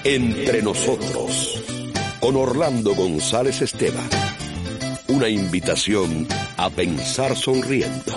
Entre nosotros, con Orlando González Esteban. Una invitación a pensar sonriendo.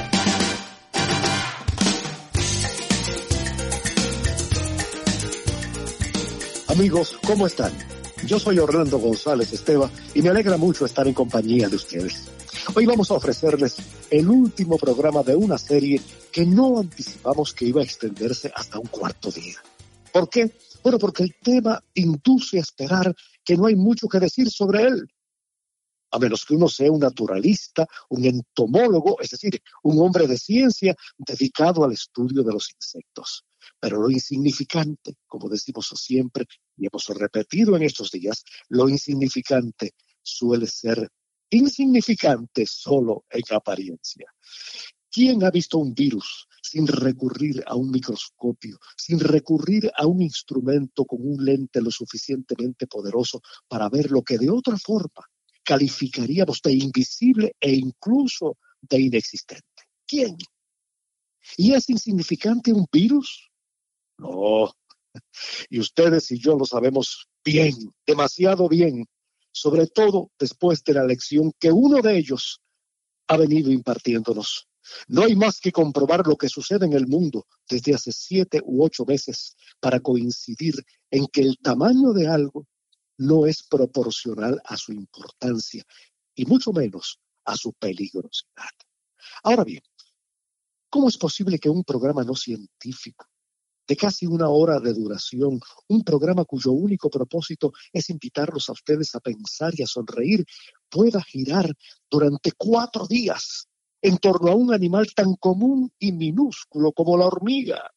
Amigos, ¿cómo están? Yo soy Orlando González Esteban y me alegra mucho estar en compañía de ustedes. Hoy vamos a ofrecerles el último programa de una serie que no anticipamos que iba a extenderse hasta un cuarto día. ¿Por qué? Bueno, porque el tema induce a esperar que no hay mucho que decir sobre él, a menos que uno sea un naturalista, un entomólogo, es decir, un hombre de ciencia dedicado al estudio de los insectos. Pero lo insignificante, como decimos siempre y hemos repetido en estos días, lo insignificante suele ser insignificante solo en apariencia. ¿Quién ha visto un virus sin recurrir a un microscopio, sin recurrir a un instrumento con un lente lo suficientemente poderoso para ver lo que de otra forma calificaríamos de invisible e incluso de inexistente? ¿Quién? ¿Y es insignificante un virus? No. Y ustedes y yo lo sabemos bien, demasiado bien, sobre todo después de la lección que uno de ellos ha venido impartiéndonos. No hay más que comprobar lo que sucede en el mundo desde hace 7 u 8 meses para coincidir en que el tamaño de algo no es proporcional a su importancia y mucho menos a su peligrosidad. Ahora bien, ¿cómo es posible que un programa no científico de casi 1 hora de duración, un programa cuyo único propósito es invitarlos a ustedes a pensar y a sonreír, pueda girar durante 4 días en torno a un animal tan común y minúsculo como la hormiga?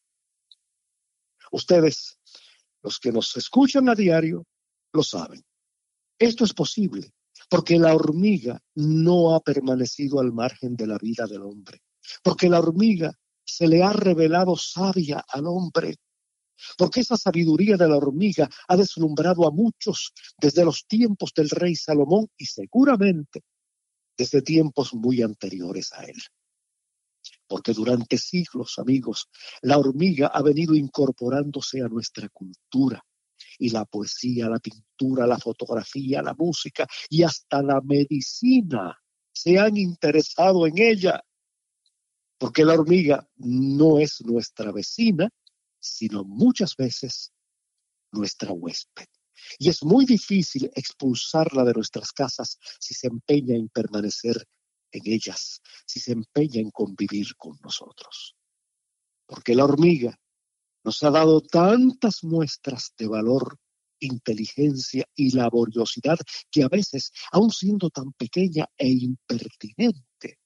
Ustedes, los que nos escuchan a diario, lo saben. Esto es posible porque la hormiga no ha permanecido al margen de la vida del hombre, porque la hormiga se le ha revelado sabia al hombre, porque esa sabiduría de la hormiga ha deslumbrado a muchos desde los tiempos del rey Salomón y seguramente desde tiempos muy anteriores a él. Porque durante siglos, amigos, la hormiga ha venido incorporándose a nuestra cultura, y la poesía, la pintura, la fotografía, la música y hasta la medicina se han interesado en ella. Porque la hormiga no es nuestra vecina, sino muchas veces nuestra huésped. Y es muy difícil expulsarla de nuestras casas si se empeña en permanecer en ellas, si se empeña en convivir con nosotros. Porque la hormiga nos ha dado tantas muestras de valor, inteligencia y laboriosidad que a veces, aun siendo tan pequeña e impertinente,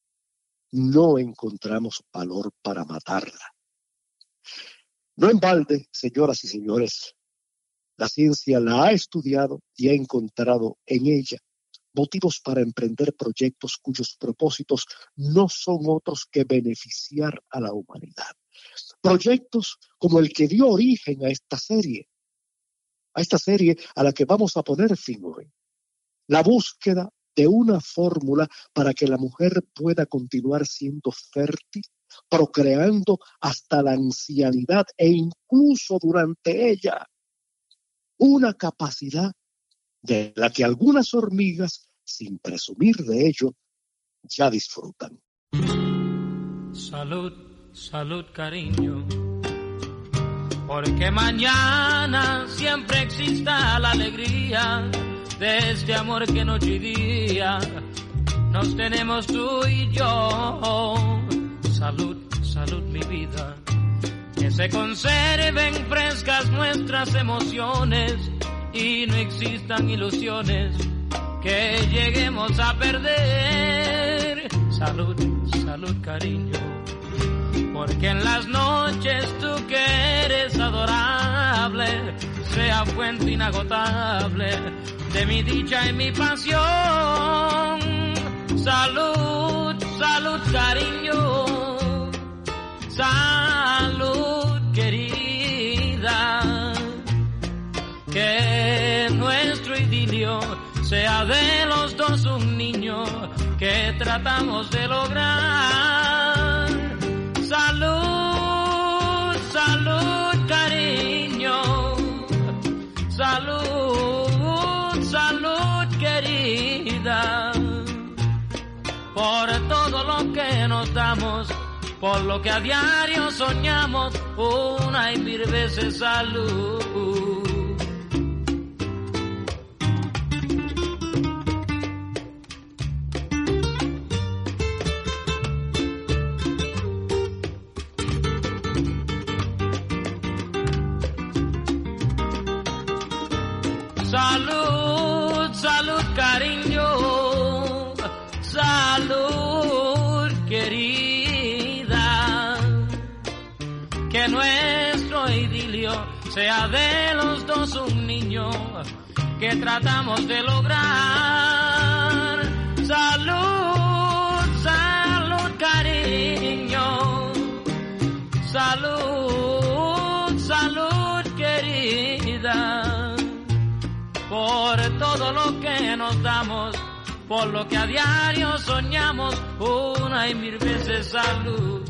no encontramos valor para matarla. No en balde, señoras y señores, la ciencia la ha estudiado y ha encontrado en ella motivos para emprender proyectos cuyos propósitos no son otros que beneficiar a la humanidad. Proyectos como el que dio origen a esta serie a la que vamos a poner fin hoy. La búsqueda de una fórmula para que la mujer pueda continuar siendo fértil, procreando hasta la ancianidad e incluso durante ella. Una capacidad de la que algunas hormigas, sin presumir de ello, ya disfrutan. Salud, salud, cariño, porque mañana siempre exista la alegría de este amor que noche y día nos tenemos tú y yo. Salud, salud, mi vida, que se conserven frescas nuestras emociones y no existan ilusiones que lleguemos a perder. Salud, salud, cariño, porque en las noches tú que eres adorable, sea fuente inagotable de mi dicha y mi pasión. Salud, salud, cariño, salud, querida, que nuestro idilio sea de los dos un niño que tratamos de lograr. Salud, salud, cariño, lo que nos damos, por lo que a diario soñamos, una y mil veces salud. Salud, salud, cariño, salud, querida. Que nuestro idilio sea de los dos un niño que tratamos de lograr. Salud, salud, cariño, salud, salud, querida. Por todo lo que nos damos, por lo que a diario soñamos, una y mil veces salud.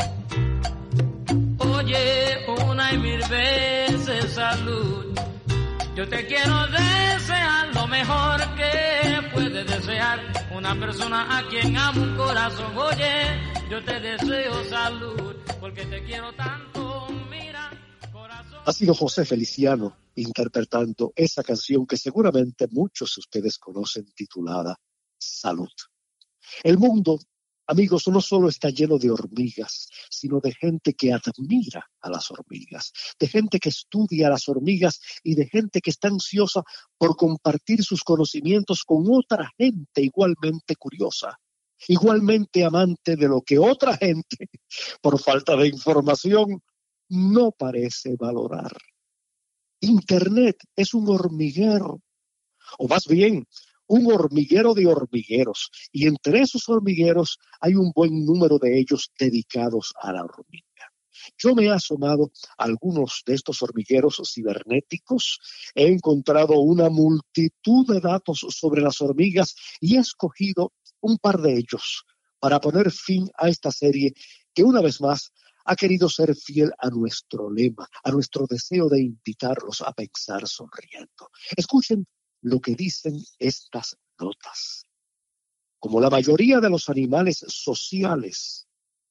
Oye, una y mil veces salud. Yo te quiero desear lo mejor que puede desear una persona a quien ama un corazón. Oye, yo te deseo salud, porque te quiero tanto, mira, corazón. Ha sido José Feliciano interpretando esa canción que seguramente muchos de ustedes conocen, titulada Salud. El mundo, amigos, no solo está lleno de hormigas, sino de gente que admira a las hormigas, de gente que estudia a las hormigas y de gente que está ansiosa por compartir sus conocimientos con otra gente igualmente curiosa, igualmente amante de lo que otra gente, por falta de información, no parece valorar. Internet es un hormiguero, o más bien, un hormiguero de hormigueros, y entre esos hormigueros hay un buen número de ellos dedicados a la hormiga. Yo me he asomado a algunos de estos hormigueros cibernéticos, he encontrado una multitud de datos sobre las hormigas y he escogido un par de ellos para poner fin a esta serie que una vez más ha querido ser fiel a nuestro lema, a nuestro deseo de invitarlos a pensar sonriendo. Escuchen lo que dicen estas notas. Como la mayoría de los animales sociales,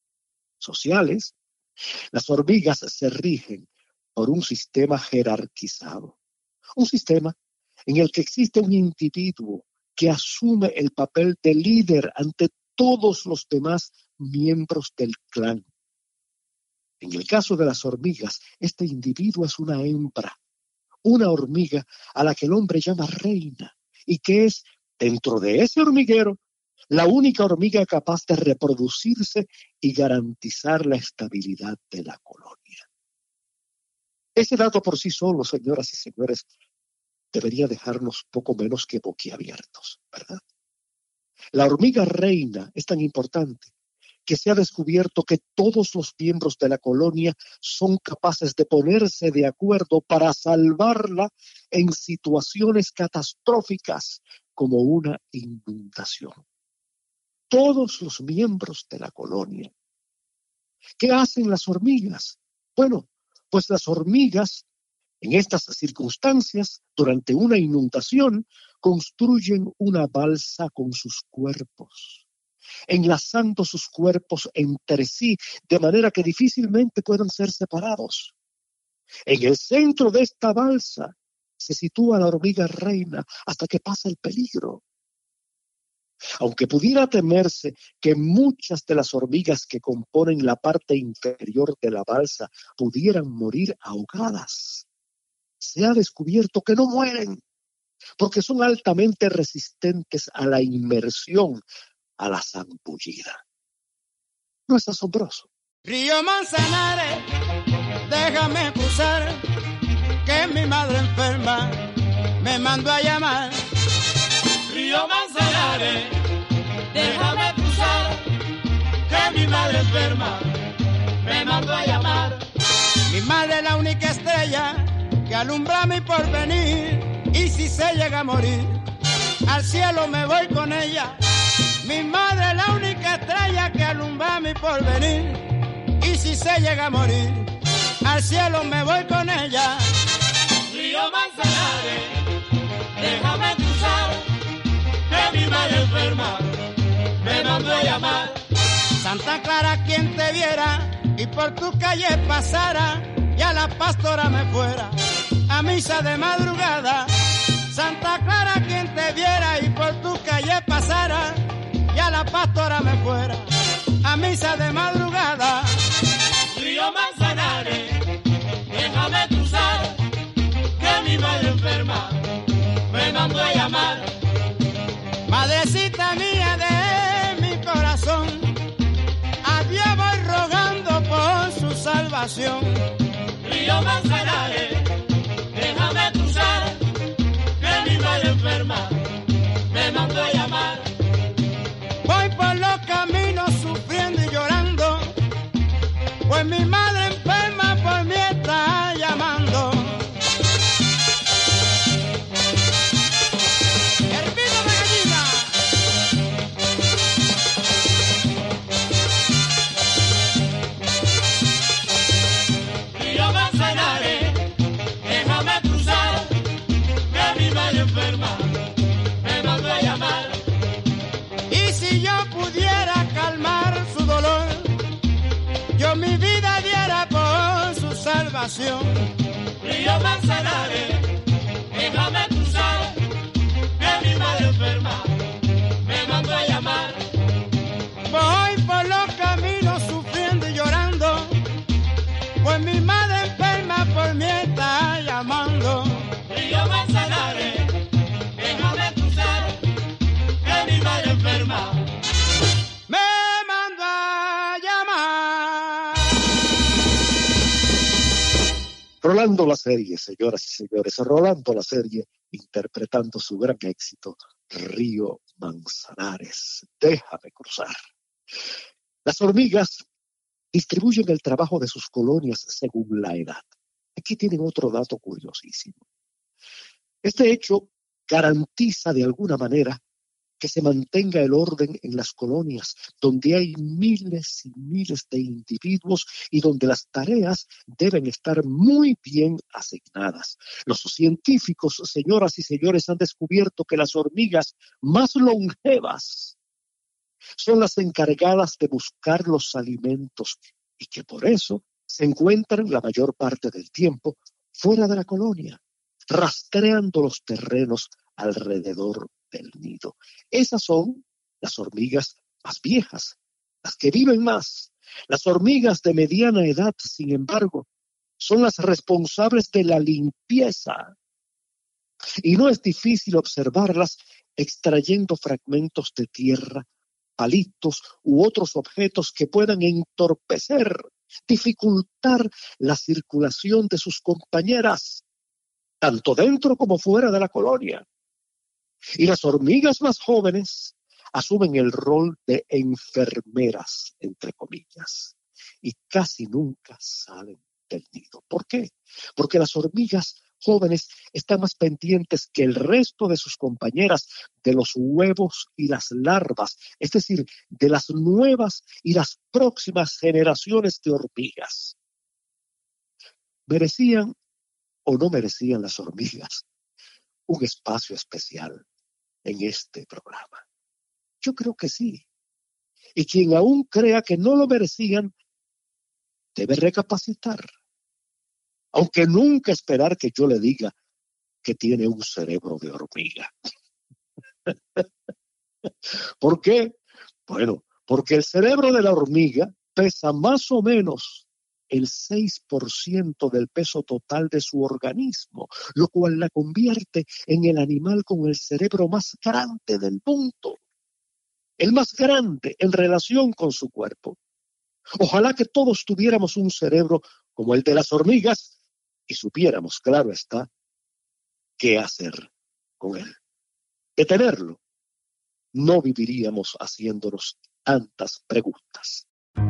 las hormigas se rigen por un sistema jerarquizado, un sistema en el que existe un individuo que asume el papel de líder ante todos los demás miembros del clan. En el caso de las hormigas, este individuo es una hembra, una hormiga a la que el hombre llama reina y que es, dentro de ese hormiguero, la única hormiga capaz de reproducirse y garantizar la estabilidad de la colonia. Ese dato por sí solo, señoras y señores, debería dejarnos poco menos que boquiabiertos, ¿verdad? La hormiga reina es tan importante que se ha descubierto que todos los miembros de la colonia son capaces de ponerse de acuerdo para salvarla en situaciones catastróficas como una inundación. Todos los miembros de la colonia. ¿Qué hacen las hormigas? Bueno, pues las hormigas, en estas circunstancias, durante una inundación, construyen una balsa con sus cuerpos, enlazando sus cuerpos entre sí, de manera que difícilmente puedan ser separados. En el centro de esta balsa se sitúa la hormiga reina hasta que pasa el peligro. Aunque pudiera temerse que muchas de las hormigas que componen la parte inferior de la balsa pudieran morir ahogadas, se ha descubierto que no mueren, porque son altamente resistentes a la inmersión, a la zambullida. ¿No es asombroso? Río Manzanares, déjame cruzar, que mi madre enferma me mandó a llamar. Río Manzanares, déjame cruzar, que mi madre enferma me mandó a llamar. Mi madre es la única estrella que alumbra mi porvenir, y si se llega a morir, al cielo me voy con ella. Mi madre es la única estrella que alumbra mi porvenir, y si se llega a morir, al cielo me voy con ella. Río Manzanares, déjame cruzar, que mi madre enferma me mandó a llamar. Santa Clara quien te viera y por tu calle pasara y a la pastora me fuera a misa de madrugada. Santa Clara quien te viera y por tu calle pasara y a la pastora me fuera a misa de madrugada. Río Manzanares, déjame cruzar, que mi madre enferma me mandó a llamar. Madrecita mía de mi corazón, a Dios voy rogando por su salvación. Río Manzanares, déjame cruzar, que mi madre enferma me mandó a llamar. Voy por los caminos sufriendo y llorando, pues mi madre enferma por mí está llamando. ¡Hervido de gallina! Río Manzanares, déjame cruzar, que mi madre enferma me mandó a llamar. Y si yo pudiera calmar su dolor, yo mi vida diera por su salvación. Río Manzanares, déjame cruzar, que mi madre enferma me mandó a llamar. Voy por los caminos sufriendo y llorando, pues mi madre enferma por mí está llamando. Río Manzanares, déjame cruzar, que mi madre enferma Me mandó a llamar. Rolando la serie, señoras y señores, Rolando la serie, interpretando su gran éxito, Río Manzanares, déjame cruzar. Las hormigas distribuyen el trabajo de sus colonias según la edad. Aquí tienen otro dato curiosísimo. Este hecho garantiza de alguna manera que se mantenga el orden en las colonias, donde hay miles y miles de individuos y donde las tareas deben estar muy bien asignadas. Los científicos, señoras y señores, han descubierto que las hormigas más longevas son las encargadas de buscar los alimentos y que por eso se encuentran la mayor parte del tiempo fuera de la colonia, rastreando los terrenos alrededor del nido. Esas son las hormigas más viejas, las que viven más. Las hormigas de mediana edad, sin embargo, son las responsables de la limpieza. Y no es difícil observarlas extrayendo fragmentos de tierra, palitos u otros objetos que puedan entorpecer, dificultar la circulación de sus compañeras, tanto dentro como fuera de la colonia. Y las hormigas más jóvenes asumen el rol de enfermeras, entre comillas, y casi nunca salen del nido. ¿Por qué? Porque las hormigas jóvenes están más pendientes que el resto de sus compañeras de los huevos y las larvas, es decir, de las nuevas y las próximas generaciones de hormigas. ¿Merecían o no merecían las hormigas un espacio especial en este programa? Yo creo que sí. Y quien aún crea que no lo merecían, debe recapacitar. Aunque nunca esperar que yo le diga que tiene un cerebro de hormiga. ¿Por qué? Bueno, porque el cerebro de la hormiga pesa más o menos el 6% del peso total de su organismo, lo cual la convierte en el animal con el cerebro más grande del mundo. El más grande en relación con su cuerpo. Ojalá que todos tuviéramos un cerebro como el de las hormigas y supiéramos, claro está, qué hacer con él. De tenerlo, no viviríamos haciéndonos tantas preguntas.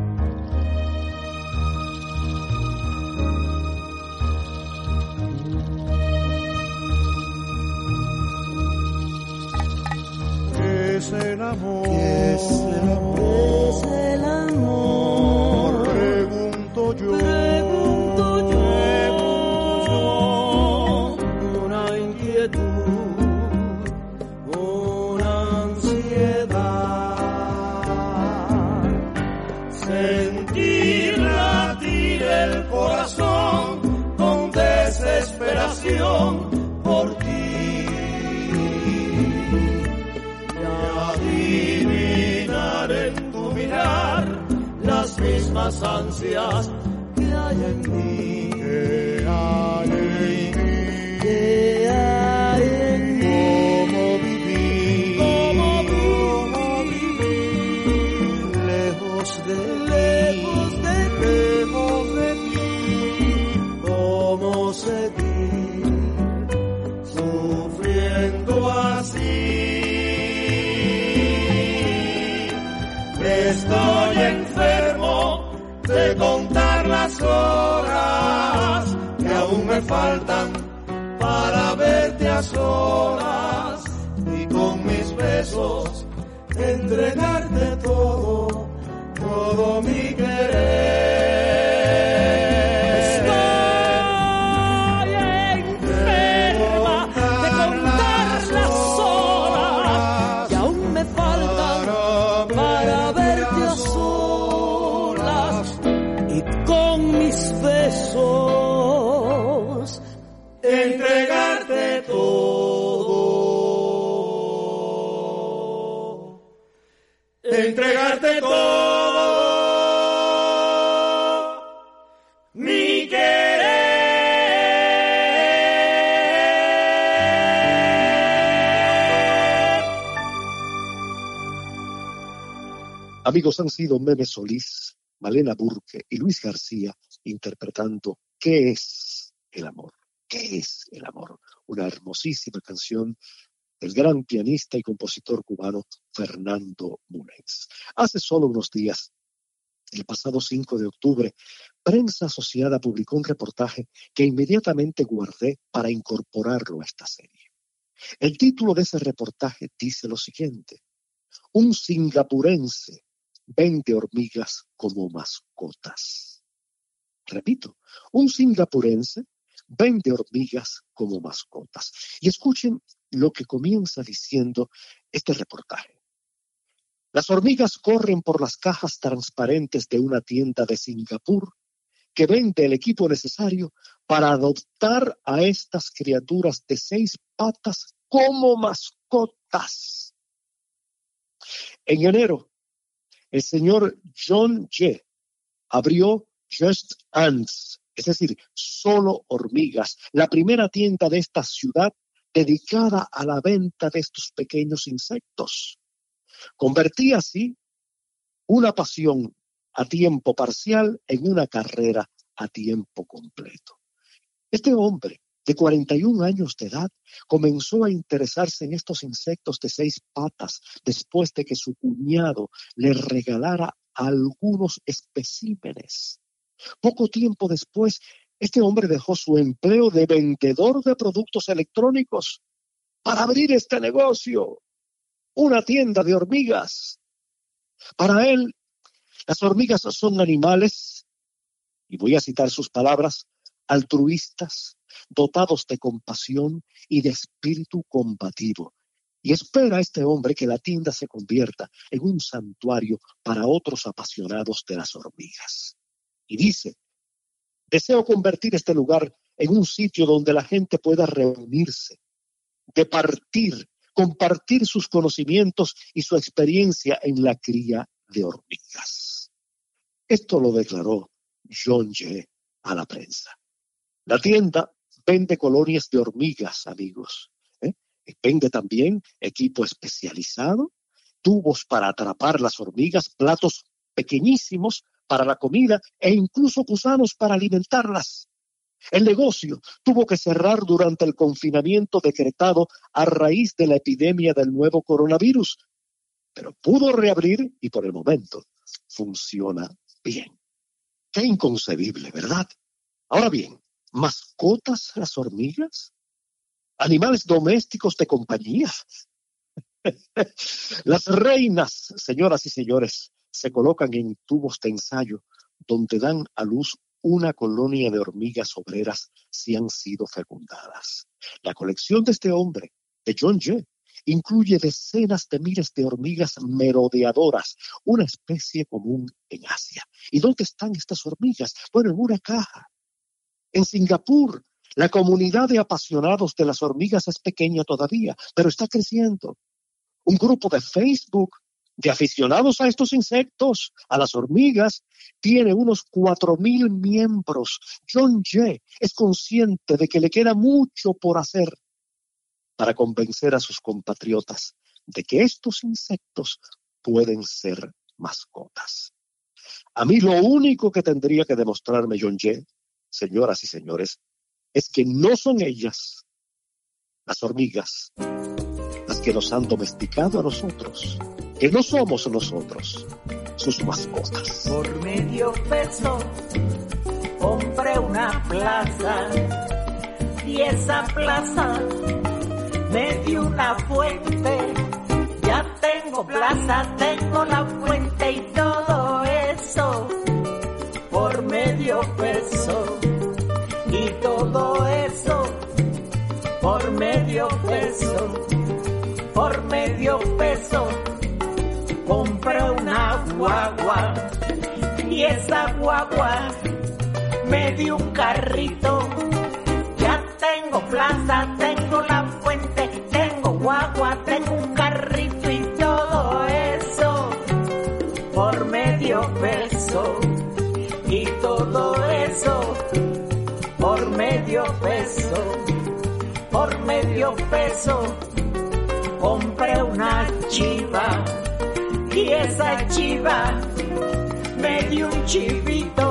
¿Qué es el amor? ¿Qué es el amor? ¿Qué es el amor? Pregunto yo. Una inquietud, una ansiedad. pasión por ti. Y adivinar en tu mirar las mismas ansias que hay en mí. Que hay en mí. Que hay en mí. Cómo vivir lejos de ti. Cómo seguir sufriendo así. Estoy enfermo de contar las horas que aún me faltan para verte a solas y con mis besos entregarte todo, todo mi querer. Estoy enferma de contar las horas que aún me faltan para verte a solas y con mis besos entregarte todo, entregarte todo, mi querer. Amigos, han sido Meme Solís, Malena Burke y Luis García interpretando ¿Qué es el amor? ¿Qué es el amor? Una hermosísima canción del gran pianista y compositor cubano Fernando Múnez. Hace solo unos días, el pasado 5 de octubre, Prensa Asociada publicó un reportaje que inmediatamente guardé para incorporarlo a esta serie. El título de ese reportaje dice lo siguiente: un singapurense vende hormigas como mascotas. Repito, un singapurense vende hormigas como mascotas. Y escuchen lo que comienza diciendo este reportaje. Las hormigas corren por las cajas transparentes de una tienda de Singapur que vende el equipo necesario para adoptar a estas criaturas de 6 patas como mascotas. En enero, el señor John Ye abrió Just Ants, es decir, solo hormigas, la primera tienda de esta ciudad dedicada a la venta de estos pequeños insectos. Convertí así una pasión a tiempo parcial en una carrera a tiempo completo. Este hombre, de 41 años de edad, comenzó a interesarse en estos insectos de 6 patas después de que su cuñado le regalara algunos especímenes. Poco tiempo después, este hombre dejó su empleo de vendedor de productos electrónicos para abrir este negocio, una tienda de hormigas. Para él, las hormigas son animales, y voy a citar sus palabras, altruistas, dotados de compasión y de espíritu combativo. Y espera este hombre que la tienda se convierta en un santuario para otros apasionados de las hormigas. Y dice: deseo convertir este lugar en un sitio donde la gente pueda reunirse, compartir sus conocimientos y su experiencia en la cría de hormigas. Esto lo declaró John Ye a la prensa. La tienda vende colonias de hormigas, amigos. Vende también equipo especializado, tubos para atrapar las hormigas, platos pequeñísimos para la comida e incluso gusanos para alimentarlas. El negocio tuvo que cerrar durante el confinamiento decretado a raíz de la epidemia del nuevo coronavirus, pero pudo reabrir y por el momento funciona bien. Qué inconcebible, ¿verdad? Ahora bien, ¿mascotas las hormigas? ¿Animales domésticos de compañía? Las reinas, señoras y señores, se colocan en tubos de ensayo donde dan a luz una colonia de hormigas obreras si han sido fecundadas. La colección de este hombre, de John Ye, incluye decenas de miles de hormigas merodeadoras, una especie común en Asia. ¿Y dónde están estas hormigas? Bueno, en una caja. En Singapur, La comunidad de apasionados de las hormigas es pequeña todavía, pero está creciendo. Un grupo de Facebook de aficionados a estos insectos, a las hormigas, tiene unos 4,000 miembros. John Jay es consciente de que le queda mucho por hacer para convencer a sus compatriotas de que estos insectos pueden ser mascotas. A mí lo único que tendría que demostrarme John Jay, señoras y señores, es que no son ellas, las hormigas, las que nos han domesticado a nosotros, que no somos nosotros sus mascotas. Por medio peso compré una plaza y esa plaza me dio una fuente. Ya tengo plaza, tengo la fuente y todo eso por medio peso. Y todo eso por medio peso. Por medio peso compré una guagua y esa guagua me dio un carrito. Ya tengo plaza, tengo la fuente, tengo guagua, tengo un carrito y todo eso por medio peso. Y todo eso por medio peso. Por medio peso compré una chiva y esa chiva me dio un chivito.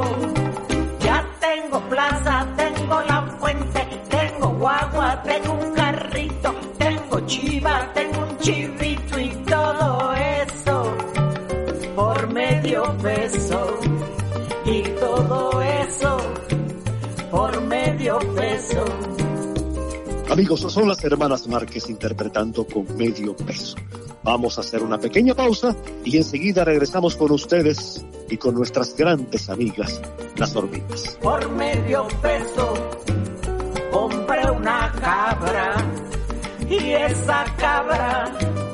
Ya tengo plaza, tengo la fuente, tengo guagua, tengo un carrito, tengo chiva, tengo un chivito y todo eso por medio peso. Y todo eso por medio peso. Amigos, son las hermanas Márquez interpretando Con Medio Peso. Vamos a hacer una pequeña pausa y enseguida regresamos con ustedes y con nuestras grandes amigas, las hormigas. Por medio peso compré una cabra y esa cabra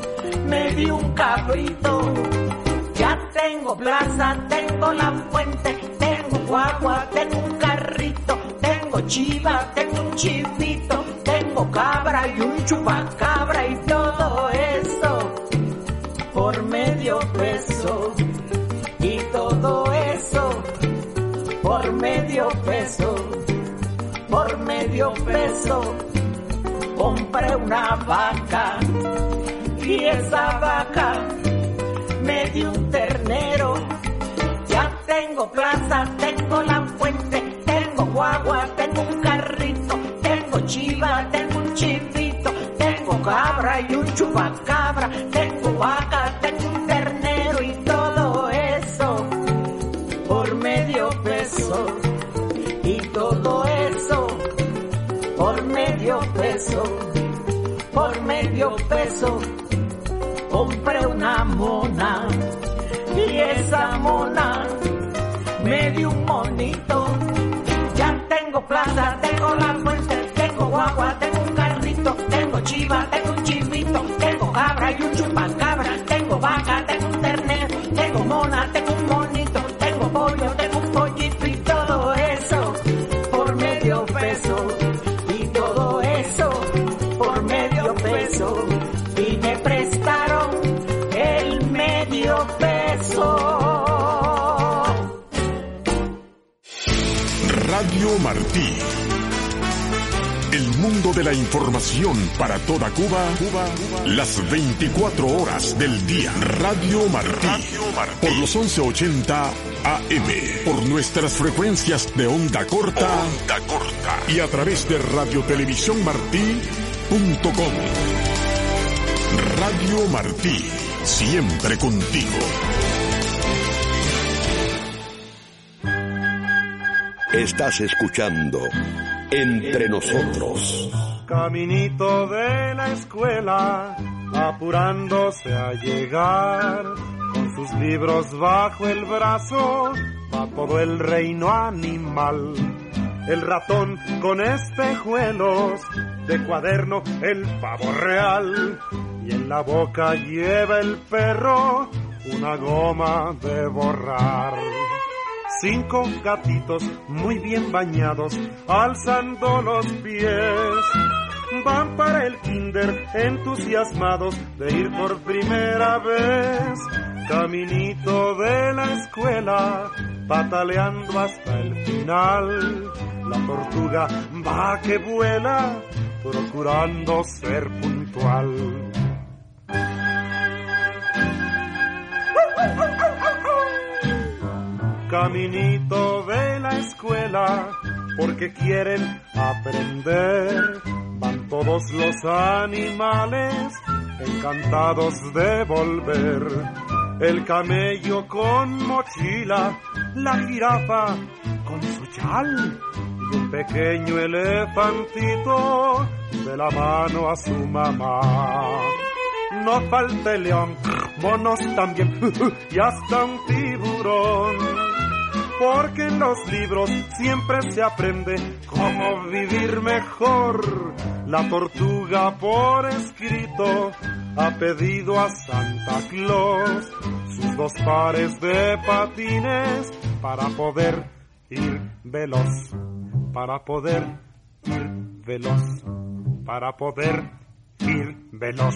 me dio un cabrito. Ya tengo plaza, tengo la fuente, tengo guagua, tengo un carrito, tengo chiva, tengo un chivito, tengo cabra y un chupacabra y todo eso por medio peso. Y todo eso por medio peso. Por medio peso compré una vaca y esa vaca me dio un ternero. Ya tengo plaza, tengo la fuente, tengo guagua, tengo un carrito, tengo chiva, tengo un chivito, tengo cabra y un chupacabra, tengo vaca, tengo un ternero y todo eso por medio peso. Y todo eso por medio peso. Por medio peso compré una mona y esa mona me dio un monito. Ya tengo plaza, tengo la fuente, tengo guagua, tengo un carrito, tengo chiva, tengo un chivito, tengo cabra y un chupacabra, tengo vaca, tengo un ternero, tengo mona, tengo un monito, tengo pollo, tengo un pollito y todo eso por medio peso. Y todo eso por medio peso. Y me prestaron el medio peso. Radio Martí. El mundo de la información para toda Cuba, las 24 horas del día. Radio Martí. Por los 1180 AM. Por nuestras frecuencias de onda corta. Y a través de radiotelevisiónmartí.com. Radio Martí, siempre contigo. Estás escuchando Entre Nosotros. Caminito de la escuela, apurándose a llegar, con sus libros bajo el brazo, va todo el reino animal. El ratón con espejuelos, de cuaderno el pavo real, y en la boca lleva el perro una goma de borrar. 5 gatitos muy bien bañados, alzando los pies. Van para el kinder entusiasmados de ir por primera vez. Caminito de la escuela, pataleando hasta el final. La tortuga va que vuela, procurando ser puntual. Caminito de la escuela, porque quieren aprender. Van todos los animales, encantados de volver. El camello con mochila, la jirafa con su chal, y un pequeño elefantito de la mano a su mamá. No falta el león, monos también, y hasta un tiburón. Porque en los libros siempre se aprende cómo vivir mejor. La tortuga por escrito ha pedido a Santa Claus sus 2 pares de patines para poder ir veloz, para poder ir veloz, para poder ir veloz.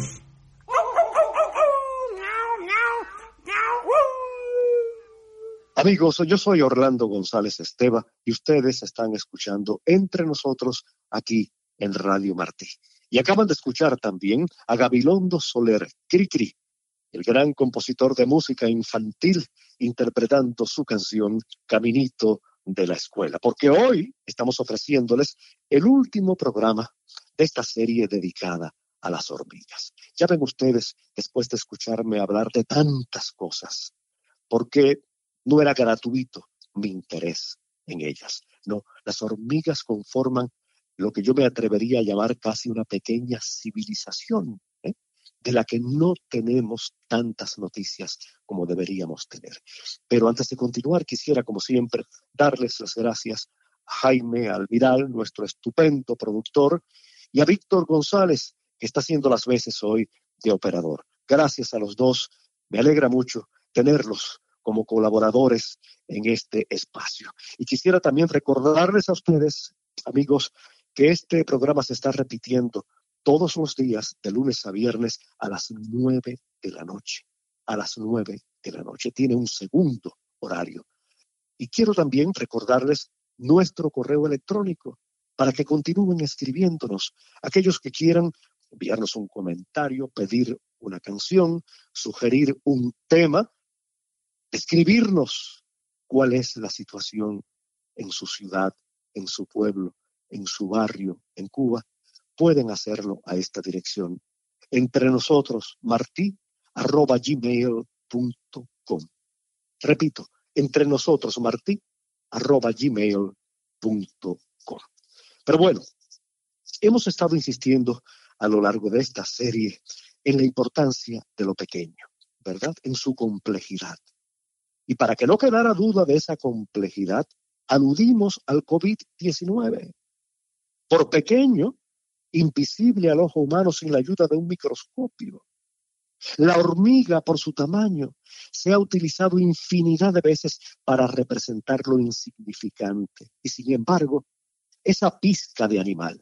Amigos, yo soy Orlando González Esteva y ustedes están escuchando Entre Nosotros aquí en Radio Martí. Y acaban de escuchar también a Gabilondo Soler, Cri Cri, el gran compositor de música infantil, interpretando su canción Caminito de la Escuela. Porque hoy estamos ofreciéndoles el último programa de esta serie dedicada a las hormigas. Ya ven ustedes, después de escucharme hablar de tantas cosas, porque no era gratuito mi interés en ellas. No, las hormigas conforman lo que yo me atrevería a llamar casi una pequeña civilización, de la que no tenemos tantas noticias como deberíamos tener. Pero antes de continuar, quisiera, como siempre, darles las gracias a Jaime Almiral, nuestro estupendo productor, y a Víctor González, que está haciendo las veces hoy de operador. Gracias a los dos, me alegra mucho tenerlos como colaboradores en este espacio. Y quisiera también recordarles a ustedes, amigos, que este programa se está repitiendo todos los días, de lunes a viernes, a las 9 de la noche. A las 9 de la noche. Tiene un segundo horario. Y quiero también recordarles nuestro correo electrónico para que continúen escribiéndonos. Aquellos que quieran enviarnos un comentario, pedir una canción, sugerir un tema, escribirnos cuál es la situación en su ciudad, en su pueblo, en su barrio, en Cuba, pueden hacerlo a esta dirección. Entre nosotros, marti@gmail.com. Repito, entre nosotros, marti@gmail.com. Pero bueno, hemos estado insistiendo a lo largo de esta serie en la importancia de lo pequeño, ¿verdad? En su complejidad. Y para que no quedara duda de esa complejidad, aludimos al COVID-19. Por pequeño, invisible al ojo humano sin la ayuda de un microscopio. La hormiga, por su tamaño, se ha utilizado infinidad de veces para representar lo insignificante. Y sin embargo, esa pizca de animal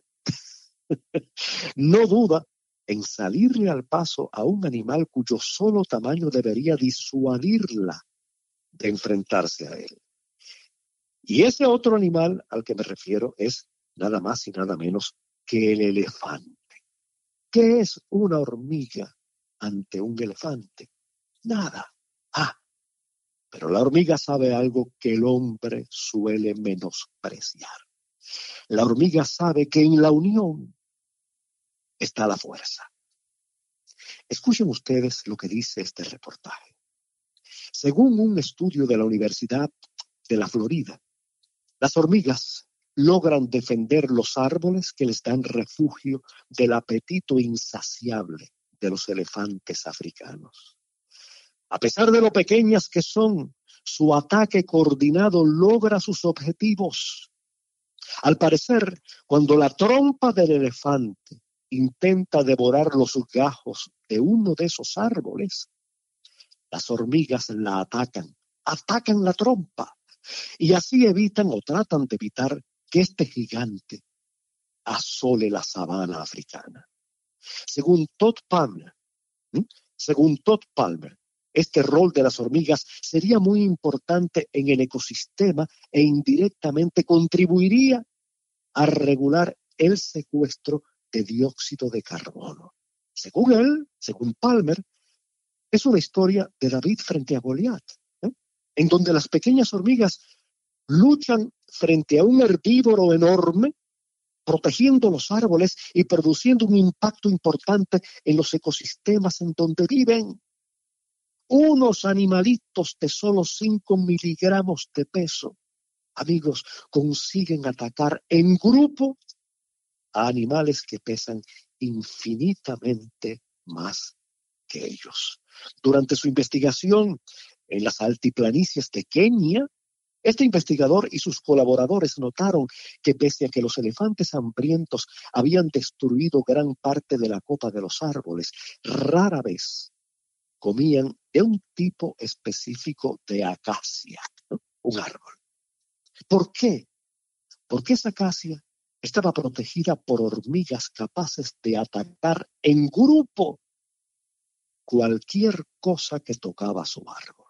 no duda en salirle al paso a un animal cuyo solo tamaño debería disuadirla de enfrentarse a él. Y ese otro animal al que me refiero es nada más y nada menos que el elefante. ¿Qué es una hormiga ante un elefante? Nada. Pero la hormiga sabe algo que el hombre suele menospreciar. La hormiga sabe que en la unión está la fuerza. Escuchen ustedes lo que dice este reportaje. Según un estudio de la Universidad de la Florida, las hormigas logran defender los árboles que les dan refugio del apetito insaciable de los elefantes africanos. A pesar de lo pequeñas que son, su ataque coordinado logra sus objetivos. Al parecer, cuando la trompa del elefante intenta devorar los gajos de uno de esos árboles, las hormigas la atacan la trompa, Y así evitan o tratan de evitar que este gigante asole la sabana africana. Según Todd Palmer, este rol de las hormigas sería muy importante en el ecosistema e indirectamente contribuiría a regular el secuestro de dióxido de carbono. Según Palmer, es una historia de David frente a Goliat, en donde las pequeñas hormigas luchan frente a un herbívoro enorme, protegiendo los árboles y produciendo un impacto importante en los ecosistemas en donde viven. Unos animalitos de solo 5 miligramos de peso, amigos, consiguen atacar en grupo a animales que pesan infinitamente más que ellos. Durante su investigación en las altiplanicies de Kenia, este investigador y sus colaboradores notaron que pese a que los elefantes hambrientos habían destruido gran parte de la copa de los árboles, rara vez comían de un tipo específico de acacia, ¿no? Un árbol. ¿Por qué? Porque esa acacia estaba protegida por hormigas capaces de atacar en grupo cualquier cosa que tocaba su árbol.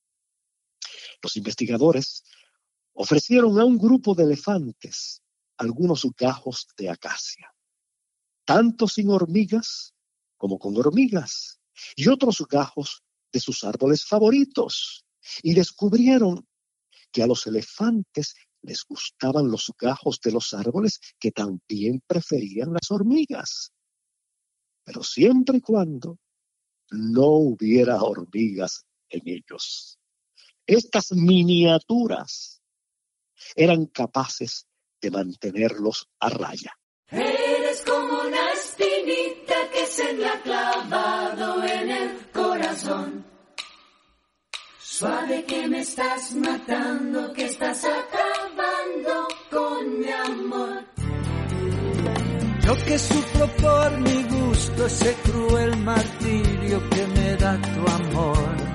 Los investigadores ofrecieron a un grupo de elefantes algunos gajos de acacia, tanto sin hormigas como con hormigas, y otros gajos de sus árboles favoritos, y descubrieron que a los elefantes les gustaban los gajos de los árboles que también preferían las hormigas, pero siempre y cuando no hubiera hormigas en ellos. Estas miniaturas eran capaces de mantenerlos a raya. Eres como una espinita que se me ha clavado en el corazón. Suave que me estás matando, que estás acabando con mi amor. Yo que sufro por mi gusto ese cruel martirio que me da tu amor.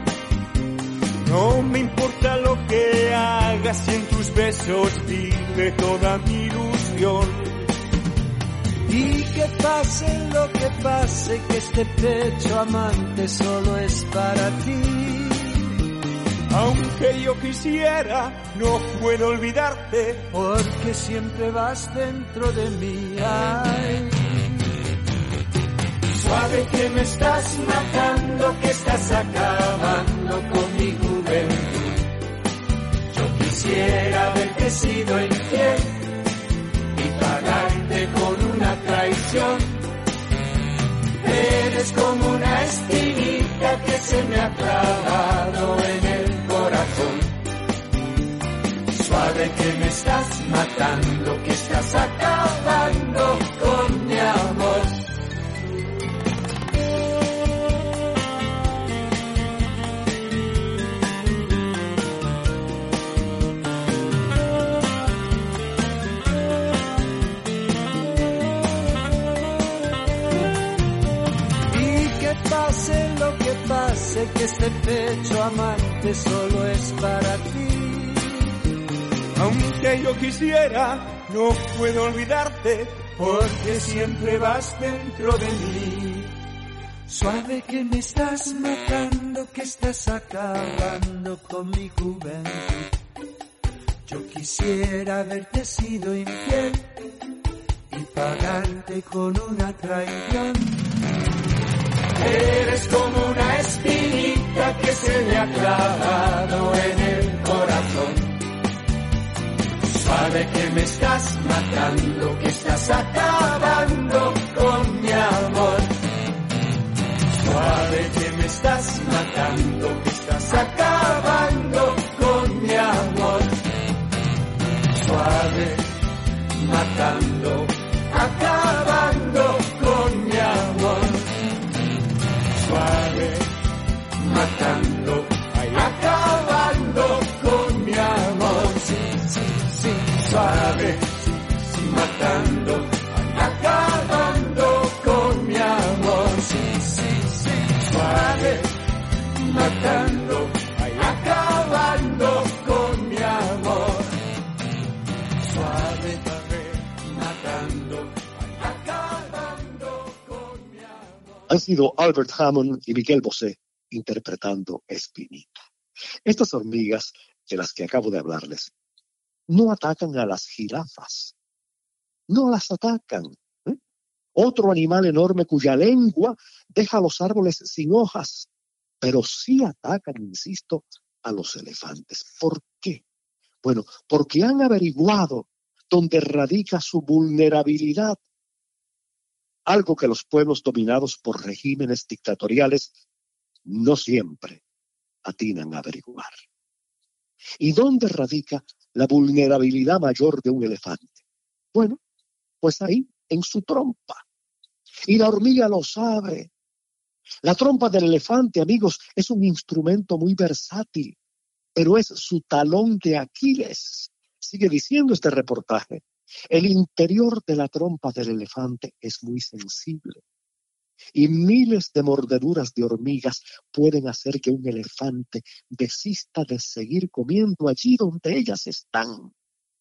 No me importa lo que hagas, y en tus besos vive toda mi ilusión. Y que pase lo que pase, que este pecho amante solo es para ti. Aunque yo quisiera, no puedo olvidarte, porque siempre vas dentro de mí. Ay. Suave que me estás matando, que estás acabando con mi juventud. Yo quisiera haberte sido infiel y pagarte con una traición. Eres como una espinita que se me ha clavado en el corazón. Suave que me estás matando, que estás acabando con mi amor. Pase lo que pase, que este pecho amante solo es para ti. Aunque yo quisiera, no puedo olvidarte, porque siempre vas dentro de mí. Suave que me estás matando, que estás acabando con mi juventud. Yo quisiera haberte sido infiel y pagarte con una traición. Eres como una espinita que se me ha clavado en el corazón. Suave que me estás matando, que estás acabando con mi amor. Suave que me estás matando, que estás acabando con mi amor. Suave, matando, acabando con mi amor. Suave, matando, acabando con mi amor. Sí, sí, sí. Suave, matando, Han sido Albert Hammond y Miguel Bosé interpretando Espinita. Estas hormigas de las que acabo de hablarles no atacan a las jirafas, no las atacan. Otro animal enorme cuya lengua deja los árboles sin hojas, pero sí atacan, insisto, a los elefantes. ¿Por qué? Bueno, porque han averiguado dónde radica su vulnerabilidad, algo que los pueblos dominados por regímenes dictatoriales no siempre atinan a averiguar. ¿Y dónde radica la vulnerabilidad mayor de un elefante? Bueno, pues ahí, en su trompa. Y la hormiga lo sabe. La trompa del elefante, amigos, es un instrumento muy versátil, pero es su talón de Aquiles. Sigue diciendo este reportaje. El interior de la trompa del elefante es muy sensible y miles de mordeduras de hormigas pueden hacer que un elefante desista de seguir comiendo allí donde ellas están.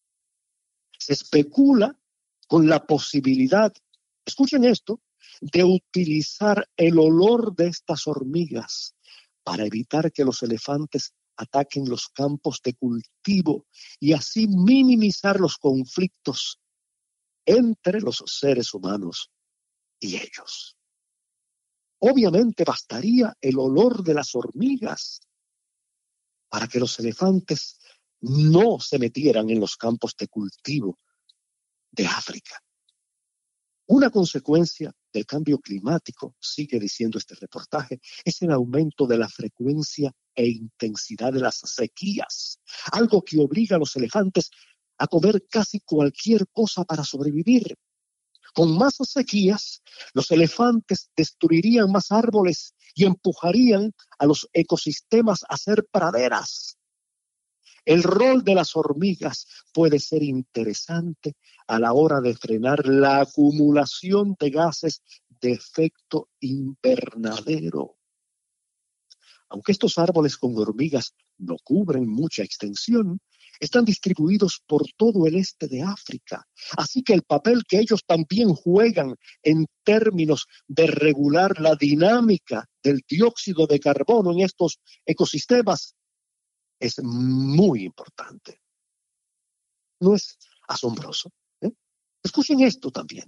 Se especula con la posibilidad, escuchen esto, de utilizar el olor de estas hormigas para evitar que los elefantes ataquen los campos de cultivo y así minimizar los conflictos entre los seres humanos y ellos. Obviamente bastaría el olor de las hormigas para que los elefantes no se metieran en los campos de cultivo de África. Una consecuencia del cambio climático, sigue diciendo este reportaje, es el aumento de la frecuencia e intensidad de las sequías, algo que obliga a los elefantes a comer casi cualquier cosa para sobrevivir. Con más sequías, los elefantes destruirían más árboles y empujarían a los ecosistemas a ser praderas. El rol de las hormigas puede ser interesante a la hora de frenar la acumulación de gases de efecto invernadero. Aunque estos árboles con hormigas no cubren mucha extensión, están distribuidos por todo el este de África. Así que el papel que ellos también juegan en términos de regular la dinámica del dióxido de carbono en estos ecosistemas es muy importante. ¿No es asombroso? Escuchen esto también.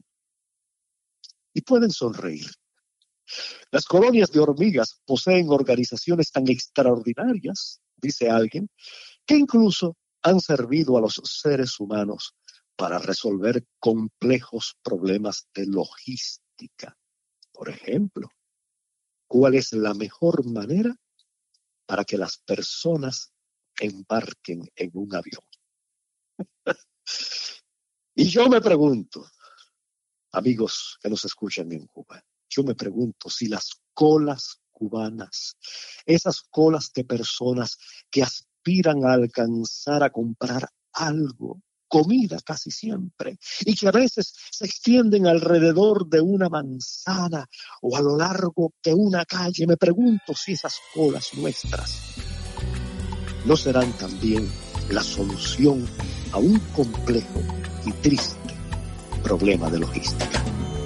Y pueden sonreír. Las colonias de hormigas poseen organizaciones tan extraordinarias, dice alguien, que incluso han servido a los seres humanos para resolver complejos problemas de logística. Por ejemplo, ¿cuál es la mejor manera para que las personas embarquen en un avión? Y yo me pregunto, amigos que nos escuchan en Cuba, yo me pregunto si las colas cubanas, esas colas de personas que aspiran a alcanzar a comprar algo, comida casi siempre, y que a veces se extienden alrededor de una manzana o a lo largo de una calle, me pregunto si esas colas nuestras no serán también la solución a un complejo y triste problema de logística.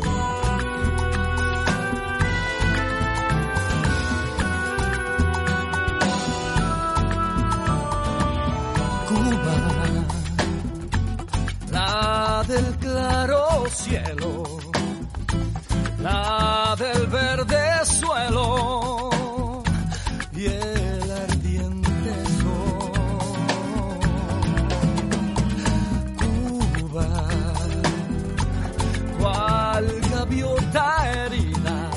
Cuba, la del claro cielo, la del verde suelo y el ardiente sol. Cuba, cual gaviota herida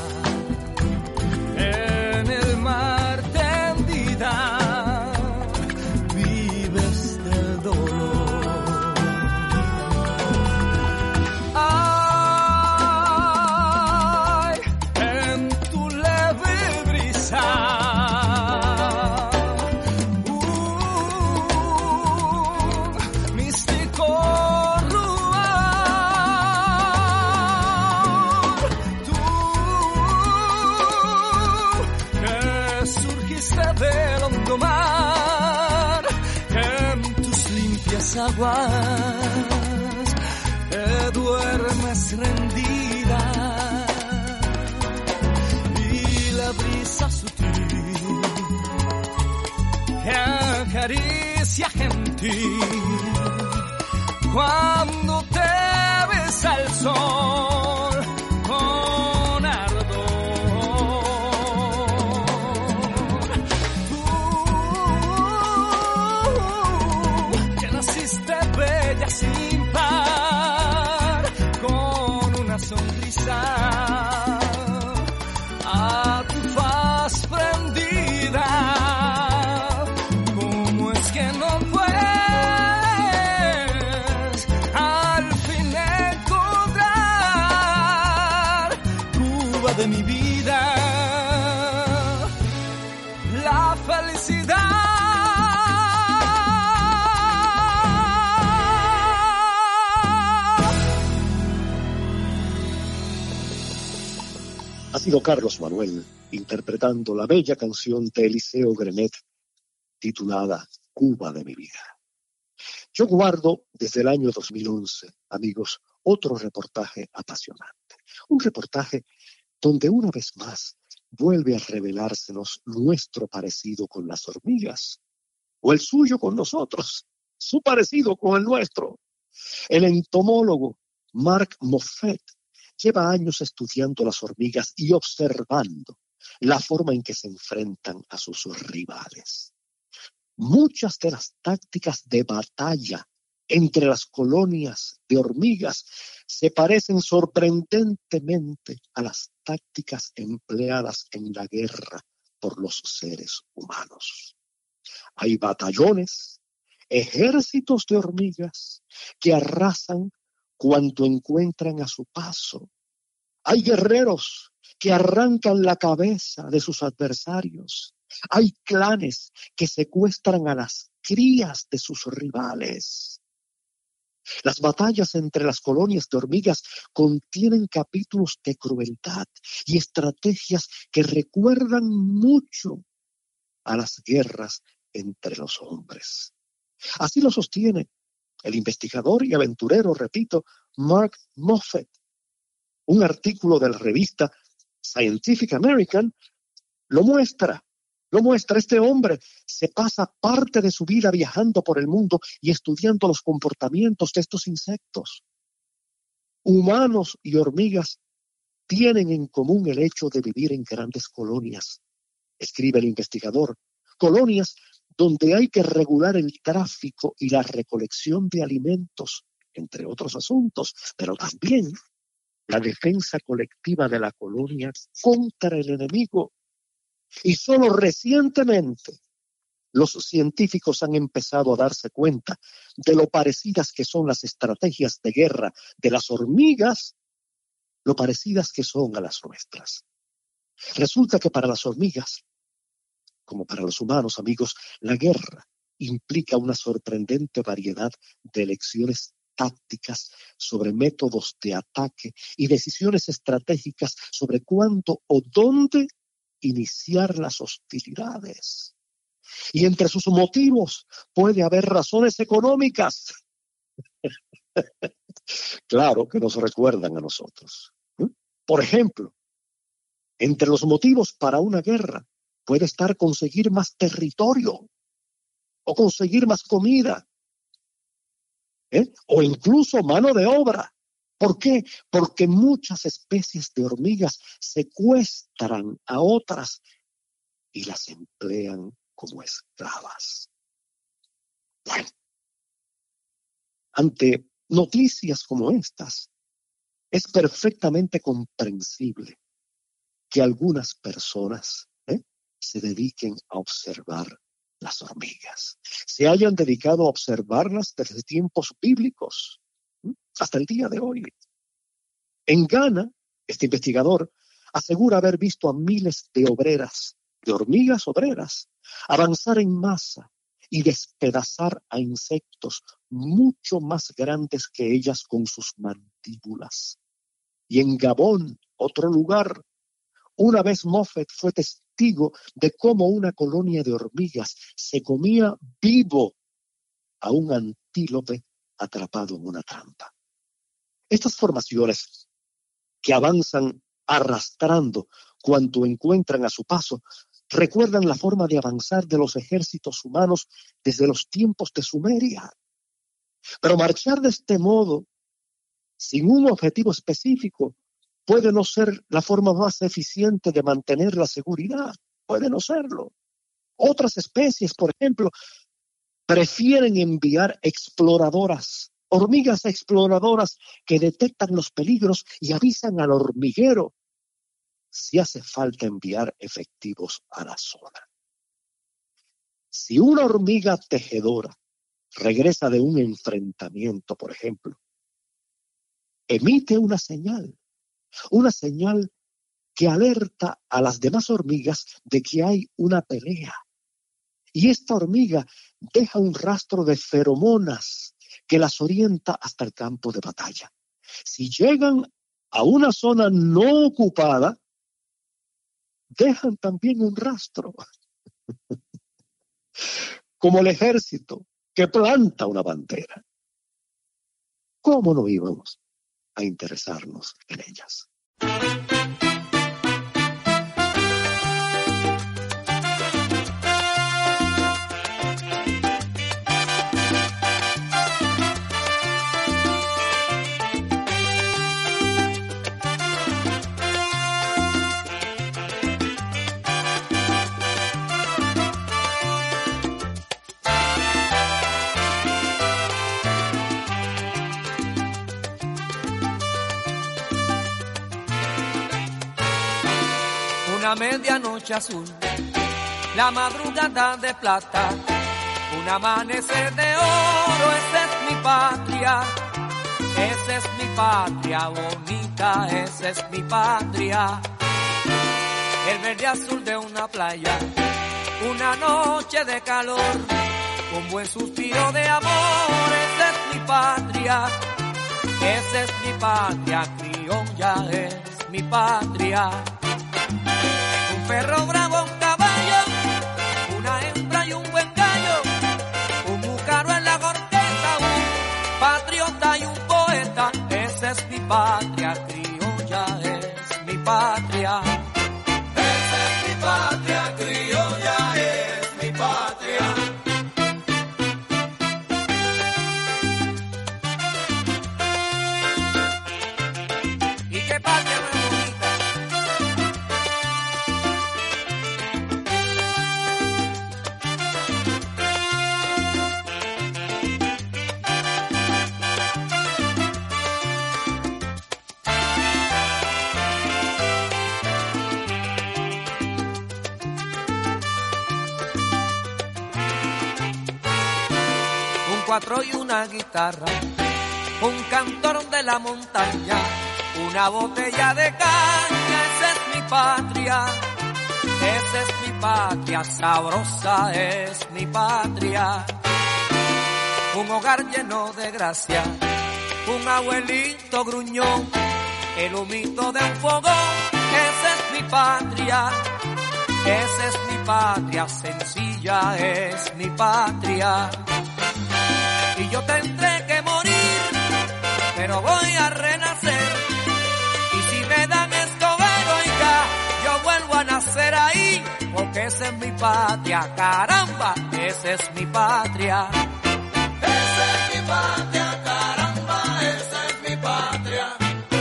en el mar tendida, vives del dolor. Ay, en tu leve brisa, místico ruar, tú que surgiste del hondo mar, en tus limpias aguas te duermes más rendida y la brisa sutil que acaricia gentil cuando te besa el sol con ardor. Tú que naciste bella sin par con una sonrisa a tu faz prendida. De mi vida, la felicidad. Ha sido Carlos Manuel interpretando la bella canción de Eliseo Grenet titulada Cuba de mi vida. Yo guardo desde el año 2011, amigos, otro reportaje apasionante. Un reportaje donde una vez más vuelve a revelársenos nuestro parecido con las hormigas, o el suyo con nosotros, su parecido con el nuestro. El entomólogo Mark Moffett lleva años estudiando las hormigas y observando la forma en que se enfrentan a sus rivales. Muchas de las tácticas de batalla entre las colonias de hormigas se parecen sorprendentemente a las tácticas empleadas en la guerra por los seres humanos. Hay batallones, ejércitos de hormigas que arrasan cuanto encuentran a su paso. Hay guerreros que arrancan la cabeza de sus adversarios. Hay clanes que secuestran a las crías de sus rivales. Las batallas entre las colonias de hormigas contienen capítulos de crueldad y estrategias que recuerdan mucho a las guerras entre los hombres. Así lo sostiene el investigador y aventurero, repito, Mark Moffett. Un artículo de la revista Scientific American lo muestra. Este hombre se pasa parte de su vida viajando por el mundo y estudiando los comportamientos de estos insectos. Humanos y hormigas tienen en común el hecho de vivir en grandes colonias, escribe el investigador. Colonias donde hay que regular el tráfico y la recolección de alimentos, entre otros asuntos, pero también la defensa colectiva de la colonia contra el enemigo. Y solo recientemente los científicos han empezado a darse cuenta de lo parecidas que son las estrategias de guerra de las hormigas, lo parecidas que son a las nuestras. Resulta que para las hormigas, como para los humanos, amigos, la guerra implica una sorprendente variedad de elecciones tácticas sobre métodos de ataque y decisiones estratégicas sobre cuándo o dónde iniciar las hostilidades. Y entre sus motivos puede haber razones económicas. Claro que nos recuerdan a nosotros. Por ejemplo, entre los motivos para una guerra puede estar conseguir más territorio o conseguir más comida, o incluso mano de obra. ¿Por qué? Porque muchas especies de hormigas secuestran a otras y las emplean como esclavas. Bueno, ante noticias como estas, es perfectamente comprensible que algunas personas se dediquen a observar las hormigas. Se hayan dedicado a observarlas desde tiempos bíblicos hasta el día de hoy. En Ghana, este investigador asegura haber visto a miles de obreras, de hormigas obreras, avanzar en masa y despedazar a insectos mucho más grandes que ellas con sus mandíbulas. Y en Gabón, otro lugar, una vez Moffett fue testigo de cómo una colonia de hormigas se comía vivo a un antílope atrapado en una trampa. Estas formaciones que avanzan arrastrando cuanto encuentran a su paso, recuerdan la forma de avanzar de los ejércitos humanos desde los tiempos de Sumeria. Pero marchar de este modo, sin un objetivo específico, puede no ser la forma más eficiente de mantener la seguridad. Puede no serlo. Otras especies, por ejemplo, prefieren enviar exploradoras, hormigas exploradoras que detectan los peligros y avisan al hormiguero si hace falta enviar efectivos a la zona. Si una hormiga tejedora regresa de un enfrentamiento, por ejemplo, emite una señal que alerta a las demás hormigas de que hay una pelea. Y esta hormiga deja un rastro de feromonas que las orienta hasta el campo de batalla. Si llegan a una zona no ocupada, dejan también un rastro, como el ejército que planta una bandera. ¿Cómo no íbamos a interesarnos en ellas? Una medianoche azul, la madrugada de plata, un amanecer de oro, esa es mi patria, esa es mi patria bonita, esa es mi patria. El verde azul de una playa, una noche de calor, un buen suspiro de amor, esa es mi patria, esa es mi patria, criolla es mi patria. Un perro bravo, un caballo, una hembra y un buen gallo, un búcaro en la corteza, un patriota y un poeta, esa es mi patria, criolla es mi patria. Esa es mi patria, criolla es mi patria. ¿Y qué patria más bonita? Cuatro y una guitarra, un cantor de la montaña, una botella de caña, esa es mi patria, esa es mi patria, sabrosa es mi patria. Un hogar lleno de gracia, un abuelito gruñón, el humito de un fogón, esa es mi patria, esa es mi patria, sencilla es mi patria. Y yo tendré que morir, pero voy a renacer. Y si me dan escobedo y ya, yo vuelvo a nacer ahí, porque esa es mi patria, caramba, esa es mi patria. Esa es mi patria, caramba, esa es mi patria.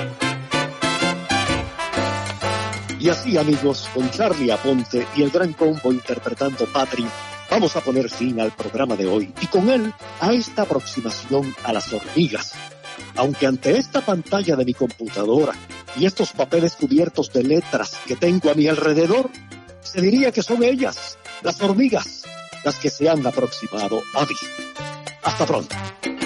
Y así, amigos, con Charlie Aponte y el Gran Combo interpretando Patria, vamos a poner fin al programa de hoy y con él a esta aproximación a las hormigas. Aunque ante esta pantalla de mi computadora y estos papeles cubiertos de letras que tengo a mi alrededor, se diría que son ellas, las hormigas, las que se han aproximado a mí. Hasta pronto.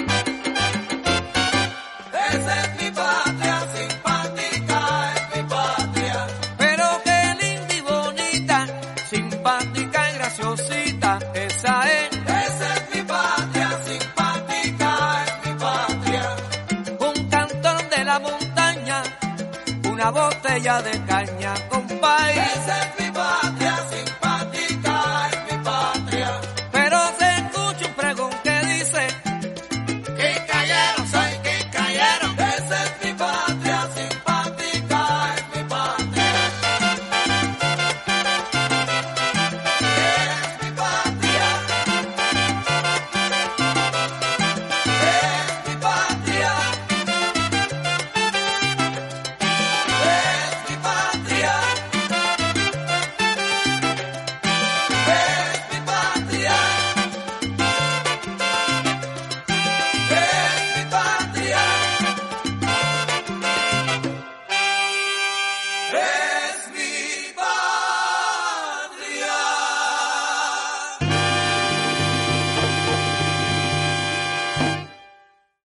Esa es mi patria, simpática es mi patria. Pero qué linda y bonita, simpática y graciosita, esa es mi patria, simpática es mi patria. Un cantón de la montaña, una botella de caña, compay. Esa es mi patria, simpática.